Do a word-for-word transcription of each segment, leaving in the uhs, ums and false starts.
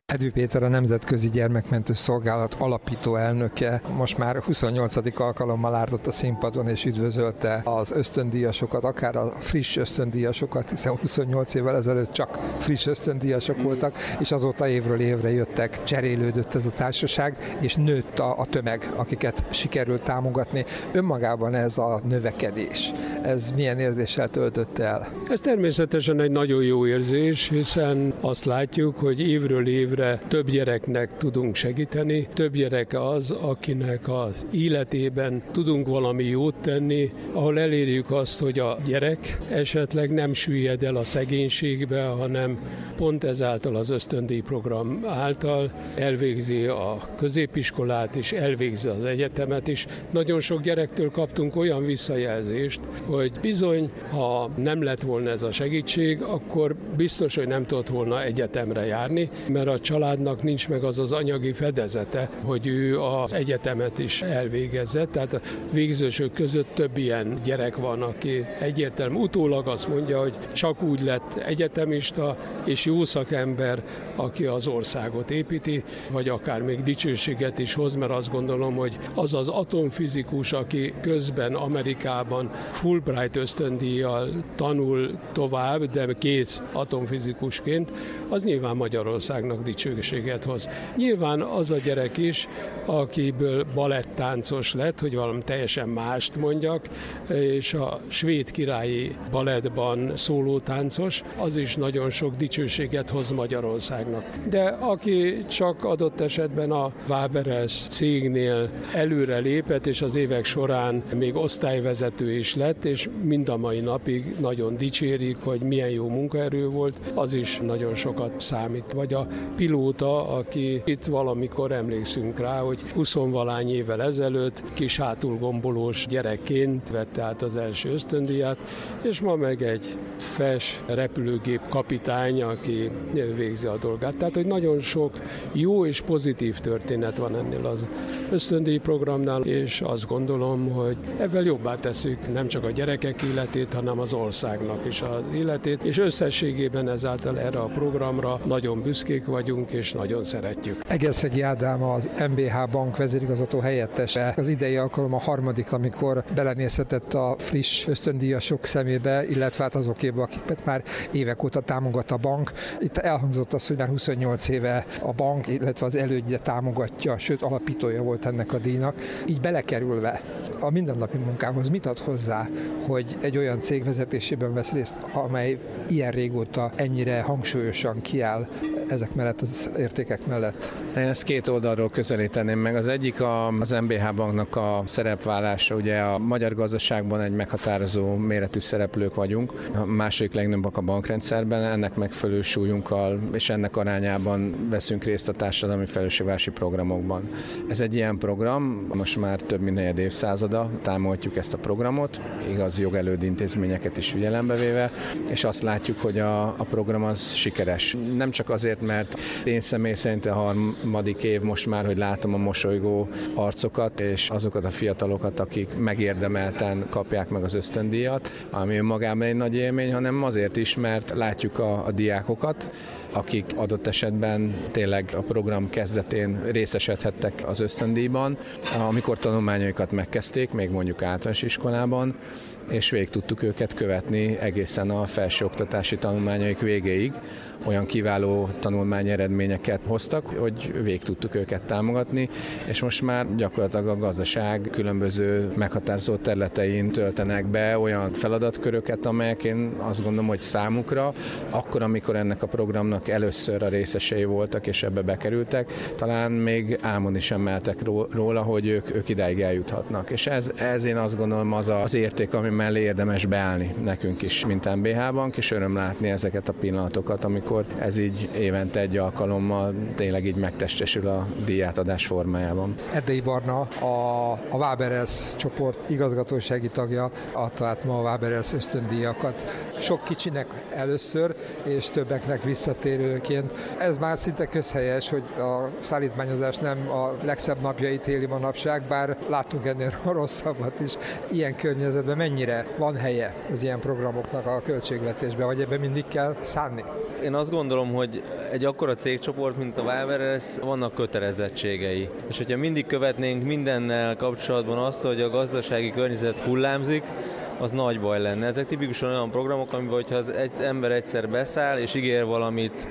Edvi Péter a Nemzetközi Gyermekmentő Szolgálat alapító elnöke most már huszonnyolcadik alkalommal állt ott a színpadon és üdvözölte az ösztöndíjasokat, akár a friss ösztöndíjasokat, hiszen huszonnyolc évvel ezelőtt csak friss ösztöndíjasok voltak, és azóta évről évre jöttek, cserélődött ez a társaság, és nőtt a, a tömeg, akiket sikerült támogatni. Önmagában ez a növekedés, ez milyen érzéssel töltötte el? Ez természetesen egy nagyon jó érzés, hiszen azt látjuk, hogy évről évre több gyereknek tudunk segíteni, több gyerek az, akinek az életében tudunk valami jót tenni, ahol elérjük azt, hogy a gyerek esetleg nem süllyed el a szegénységbe, hanem pont ezáltal az ösztöndíj program által elvégzi a középiskolát is, elvégzi az egyetemet is. Nagyon sok gyerektől kaptunk olyan visszajelzést, hogy bizony, ha nem lett volna ez a segítség, akkor biztos, hogy nem tudott volna egyetemre járni, mert a családnak nincs meg az az anyagi fedezete, hogy ő az egyetemet is elvégezze. Tehát a végzősök között több ilyen gyerek van, aki egyértelmű utólag azt mondja, hogy csak úgy lett egyetemista és jó szakember, aki az országot építi, vagy akár még dicsőséget is hoz, mert azt gondolom, hogy az az atomfizikus, aki közben Amerikában Fulbright ösztöndíjjal tanul tovább, de kész atomfizikusként, az nyilván Magyarországnak dicsőséget hoz. Nyilván az a gyerek is, akiből balettáncos lett, hogy valami teljesen mást mondjak, és a svéd királyi balettban szólótáncos, az is nagyon sok dicsőséget hoz Magyarországnak. De aki csak adott esetben a Waberers cégnél előre lépett, és az évek során még osztályvezető is lett, és mind a mai napig nagyon dicsérik, hogy milyen jó munkaerő volt, az is nagyon sokat számít. Vagy a pilóta, aki itt valamikor emlékszünk rá, hogy huszonvalány évvel ezelőtt kis hátulgombolós gyerekként vette át az első ösztöndíjat, és ma meg egy fes repülőgép kapitány, aki végzi a dolgát. Tehát, hogy nagyon sok jó és pozitív történet van ennél az ösztöndíj programnál, és azt gondolom, hogy ezzel jobbá tesszük nem csak a gyerekek életét, hanem az országnak is az életét, és összességében ezáltal erre a programra nagyon büszkék vagyunk, és nagyon szeretjük. Egerszegi Ádám, az em bé há Bank vezérigazgató helyettese. Az idei alkalom a harmadik, amikor belenézhetett a friss ösztöndíjasok szemébe, illetve hát azokéba, akiket már évek óta támogat a bank. Itt elhangzott az, hogy már huszonnyolc éve a bank, illetve az elődje támogatja, sőt alapítója volt ennek a díjnak. Így belekerülve a mindennapi munkához mit ad hozzá, hogy egy olyan cég vezetésében vesz részt, amely ilyen régóta ennyire hangsúlyosan kiáll ezek mellett, az értékek mellett? Én ezt két oldalról közelíteném meg. Az egyik a, az em bé há Banknak a szerepvállása. Ugye a magyar gazdaságban egy meghatározó méretű szereplők vagyunk. A második legnagyobbak a bankrendszerben, ennek megfelelő súlyunkkal és ennek arányában veszünk részt a társadalmi felelősségvállalási programokban. Ez egy ilyen program, most már több mint negyed évszázada támogatjuk ezt a programot, igaz jogelődi intézményeket is figyelembe véve, és azt látjuk, hogy a, a program az sikeres. Nem csak azért, mert én személy szerint a harmadik év most már, hogy látom a mosolygó arcokat, és azokat a fiatalokat, akik megérdemelten kapják meg az ösztöndíjat, ami önmagában egy nagy élmény, hanem azért is, mert látjuk a, a diákokat, akik adott esetben tényleg a program kezdetén részesedhettek az ösztöndíjban, amikor tanulmányaikat megkezdték, még mondjuk általános iskolában, és végig tudtuk őket követni egészen a felsőoktatási tanulmányaik végéig. Olyan kiváló tanulmányi eredményeket hoztak, hogy végig tudtuk őket támogatni, és most már gyakorlatilag a gazdaság különböző meghatározó területein töltenek be olyan feladatköröket, amelyek én azt gondolom, hogy számukra, akkor, amikor ennek a programnak először a részesei voltak, és ebbe bekerültek, talán még álmodni sem meltek róla, hogy ők, ők idáig eljuthatnak. És ez, ez én azt gondolom az az érték, ami mellé érdemes beállni nekünk is, mint em bé há Bank, és öröm látni ezeket a pillanatokat, amikor ez így évente egy alkalommal tényleg így megtestesül a díjátadás formájában. Erdei Barna, a, a Waberers csoport igazgatósági tagja, adta át ma a Waberers ösztöndíjakat. Sok kicsinek először, és többeknek visszatér visszatérőként. Ez már szinte közhelyes, hogy a szállítmányozás nem a legszebb napjait éli manapság, bár láttunk ennél rosszabbat is. Ilyen környezetben mennyire van helye az ilyen programoknak a költségvetésben, vagy ebben mindig kell szánni? Én azt gondolom, hogy egy akkora cégcsoport, mint a Waberers, vannak kötelezettségei. És hogyha mindig követnénk mindennel kapcsolatban azt, hogy a gazdasági környezet hullámzik, az nagy baj lenne. Ezek tipikusan olyan programok, amiben, hogyha az egy ember egyszer beszáll és ígér valamit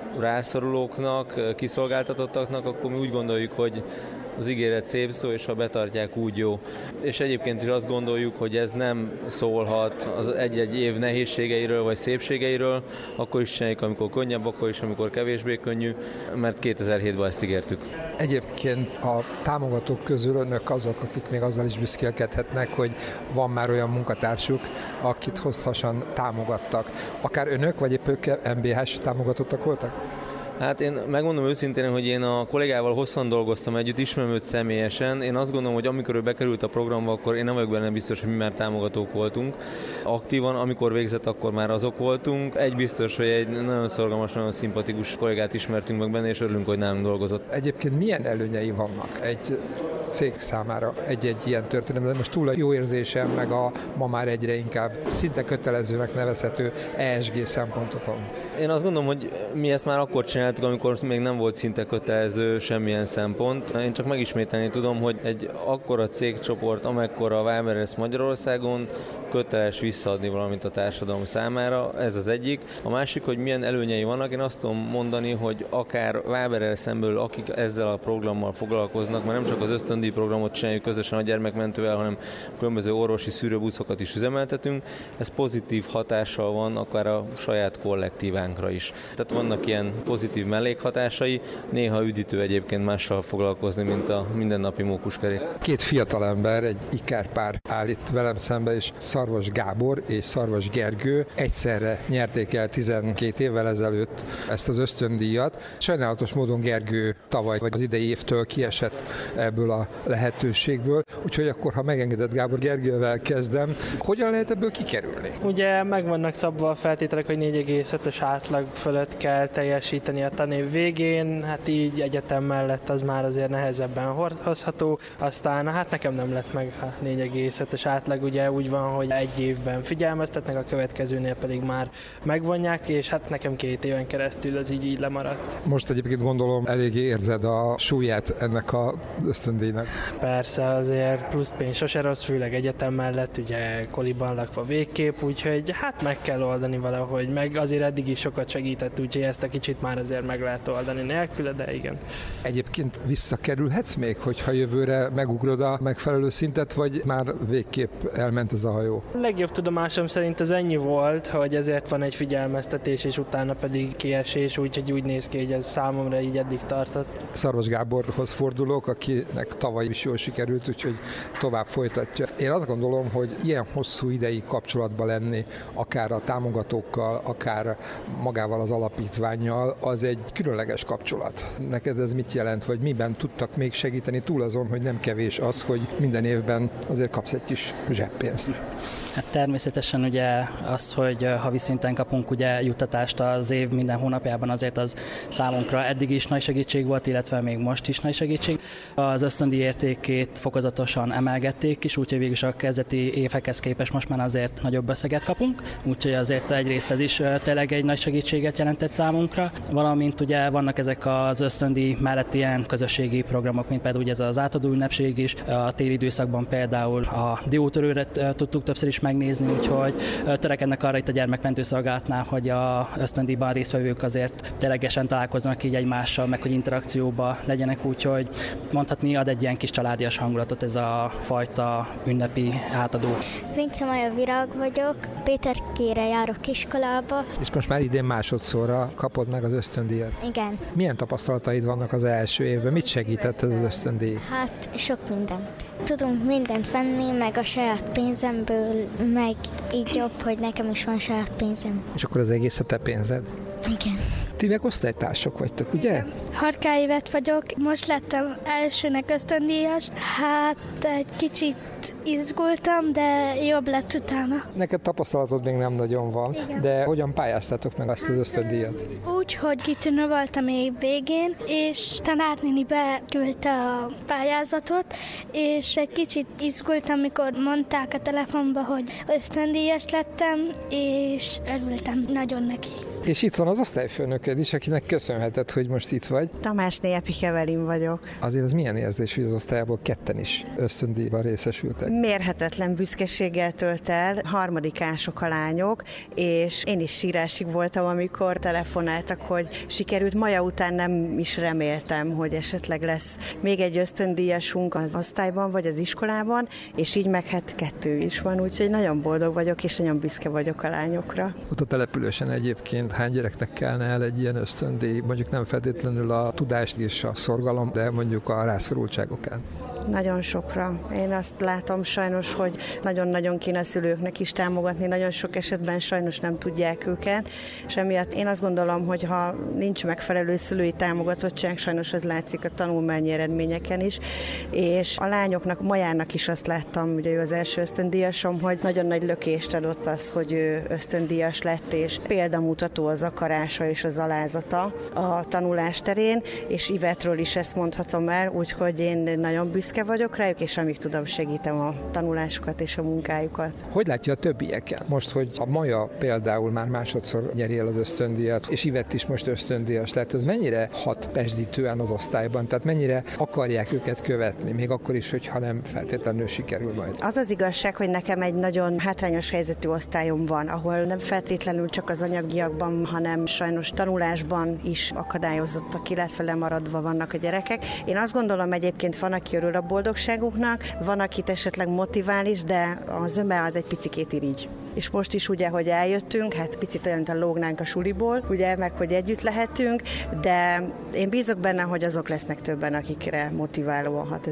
rászorulóknak, kiszolgáltatottaknak, akkor mi úgy gondoljuk, hogy az ígéret szép szó, és ha betartják, úgy jó. És egyébként is azt gondoljuk, hogy ez nem szólhat az egy-egy év nehézségeiről vagy szépségeiről, akkor is csináljuk, amikor könnyebb, akkor is, amikor kevésbé könnyű, mert kétezer-hétben ezt ígértük. Egyébként a támogatók közül önök azok, akik még azzal is büszkélkedhetnek, hogy van már olyan munkatársuk, akit hosszasan támogattak. Akár önök, vagy épp ők em bé hás támogatottak voltak? Hát én megmondom őszintén, hogy én a kollégával hosszan dolgoztam együtt, ismerem őt személyesen. Én azt gondolom, hogy amikor ő bekerült a programba, akkor én nem vagyok benne biztos, hogy mi már támogatók voltunk. Aktívan, amikor végzett, akkor már azok voltunk. Egy biztos, hogy egy nagyon szorgalmas, nagyon szimpatikus kollégát ismertünk meg benne, és örülünk, hogy nálunk dolgozott. Egyébként milyen előnyei vannak egy cég számára egy-egy ilyen történetben? Most túl a jó érzésem, meg a ma már egyre inkább szinte kötelezőnek nevezhető é es gé szempontokon. Én azt gondolom, hogy mi ezt már akkor csináltuk, amikor még nem volt szinte kötelező semmilyen szempont. Én csak megismételni tudom, hogy egy akkora cégcsoport, amekkora a Waberers Magyarországon, köteles visszaadni valamit a társadalom számára, ez az egyik. A másik, hogy milyen előnyei vannak, én azt tudom mondani, hogy akár Waberersen belül, akik ezzel a programmal foglalkoznak, mert nem csak az ösztöndíj programot csináljuk közösen a gyermekmentővel, hanem különböző orvosi szűrőbuszokat is üzemeltetünk, ez pozitív hatással van akár a saját kollektívánkra is. Tehát vannak ilyen pozitív mellékhatásai, néha üdítő egyébként mással foglalkozni, mint a mindennapi mókuskerék. Két fiatalember, egy ikerpár áll itt velem szembe, és Szarvas Gábor és Szarvas Gergő egyszerre nyerték el tizenkét évvel ezelőtt ezt az ösztöndíjat. Sajnálatos módon Gergő tavaly vagy az idei évtől kiesett ebből a lehetőségből, úgyhogy akkor, ha megengedett, Gábor, Gergővel kezdem. Hogyan lehet ebből kikerülni? Ugye meg vannak szabva a feltételek, hogy négy egész ötös átlag fölött kell teljesíteni a tanév végén, hát így egyetem mellett az már azért nehezebben hozható. Aztán hát nekem nem lett meg a négy egész ötös átlag, ugye úgy van, hogy egy évben figyelmeztetnek, a következőnél pedig már megvonják, és hát nekem két éven keresztül az így, így lemaradt. Most egyébként gondolom eléggé érzed a súlyát ennek a ösztöndíjnak. Persze, azért plusz pénz sose rossz, főleg egyetem mellett, ugye koliban lakva végképp, úgyhogy hát meg kell oldani valahogy, meg azért eddig is sokat segített, úgyhogy ezt a kicsit már azért meg lehet oldani nélküle, de igen. Egyébként visszakerülhetsz még, hogyha jövőre megugrod a megfelelő szintet, vagy már végképp elment ez a hajó? A legjobb tudomásom szerint ez ennyi volt, hogy ezért van egy figyelmeztetés, és utána pedig kiesés, úgyhogy úgy néz ki, hogy ez számomra így eddig tartott. Szarvas Gáborhoz fordulok, akinek tavaly is jól sikerült, úgyhogy tovább folytatja. Én azt gondolom, hogy ilyen hosszú ideig kapcsolatban lenni, akár a támogatókkal, akár magával az alapítvánnyal, az egy különleges kapcsolat. Neked ez mit jelent, vagy miben tudtak még segíteni túl azon, hogy nem kevés az, hogy minden évben azért kapsz egy kis zseppénzt? Hát természetesen ugye az, hogy havi szinten kapunk ugye juttatást az év minden hónapjában, azért az számunkra eddig is nagy segítség volt, illetve még most is nagy segítség. Az ösztöndíj értékét fokozatosan emelgették is, úgyhogy végülis a kezdeti évekhez képest most már azért nagyobb összeget kapunk, úgyhogy azért egyrészt ez is tényleg egy nagy segítséget jelentett számunkra, valamint ugye vannak ezek az ösztöndíj mellett ilyen közösségi programok, mint például ugye ez az átadó ünnepség is, a téli időszakban például a diótörőret tudtuk többször is megnézni, úgyhogy törekednek arra itt a gyermekmentőszolgálatnál, hogy a ösztöndíjban résztvevők azért ténylegesen találkoznak így egymással, meg hogy interakcióba legyenek, úgyhogy mondhatni ad egy ilyen kis családias hangulatot ez a fajta ünnepi átadó. Vince Maja Virág vagyok, Péterkére járok iskolába. És most már idén másodszorra kapod meg az ösztöndíjat. Igen. Milyen tapasztalataid vannak az első évben? Mit segített ez az ösztöndíj? Hát sok mindent. Tudunk mindent venni, meg a saját pénzemből, meg így jobb, hogy nekem is van saját pénzem. És akkor az egész a te pénzed? Igen. Ti meg osztálytársak vagytok, ugye? Harkály Ivett vagyok, most lettem elsőnek ösztöndíjas, hát egy kicsit izgultam, de jobb lett utána. Neked tapasztalatod még nem nagyon van, igen. De hogyan pályáztatok meg azt az ösztöndíjat? Úgy, hogy kitűnő voltam még végén, és tanárnéni beküldte a pályázatot, és egy kicsit izgultam, amikor mondták a telefonba, hogy ösztöndíjas lettem, és örültem nagyon neki. És itt van az osztályfőnököd is, akinek köszönheted, hogy most itt vagy. Tamásné Epik Evelin vagyok. Azért az milyen érzés, hogy az osztályából ketten is ösztöndíjban részesültek? Mérhetetlen büszkeséggel tölt el, harmadikások a lányok, és én is sírásig voltam, amikor telefonáltak, hogy sikerült. Maja után nem is reméltem, hogy esetleg lesz még egy ösztöndíjasunk az osztályban vagy az iskolában, és így meg hát kettő is van, úgyhogy nagyon boldog vagyok, és nagyon büszke vagyok a lányokra. Ott a településen egyébként hány gyereknek kellene el egy ilyen ösztöndíj, mondjuk nem feltétlenül a tudást és a szorgalom, de mondjuk a rászorultságokán? Nagyon sokra. Én azt látom sajnos, hogy nagyon-nagyon kéne a szülőknek is támogatni, nagyon sok esetben sajnos nem tudják őket, és emiatt én azt gondolom, hogy ha nincs megfelelő szülői támogatottság, sajnos ez látszik a tanulmányi eredményeken is, és a lányoknak, Majának is azt láttam, ugye ő az első ösztöndíjasom, hogy nagyon nagy lökést adott az, hogy ő ösztöndíjas lett, és példamutató az akarása és az alázata a tanulás terén, és Ivetről is ezt mondhatom el, úgyhogy én nagyon büszke vagyok rájuk, és amíg tudom, segítem a tanulásukat és a munkájukat. Hogy látja a többieken? Most, hogy a Maja például már másodszor nyeri el az ösztöndíjat, és Ivett is most ösztöndíjas lett, ez mennyire hat pesdítően az osztályban? Tehát mennyire akarják őket követni, még akkor is, hogyha nem feltétlenül sikerül majd? Az az igazság, hogy nekem egy nagyon hátrányos helyzetű osztályom van, ahol nem feltétlenül csak az anyagiakban, hanem sajnos tanulásban is akadályozottak, illetve lemaradva vannak a gyerekek. Én azt gondolom, egyébként van, aki örül a boldogságuknak, van, akit esetleg motivál is, de a zöme az egy picikét irigy. És most is ugye, hogy eljöttünk, hát picit olyan, mint a lógnánk a suliból, ugye, meg hogy együtt lehetünk, de én bízok benne, hogy azok lesznek többen, akikre motiválóan hat ez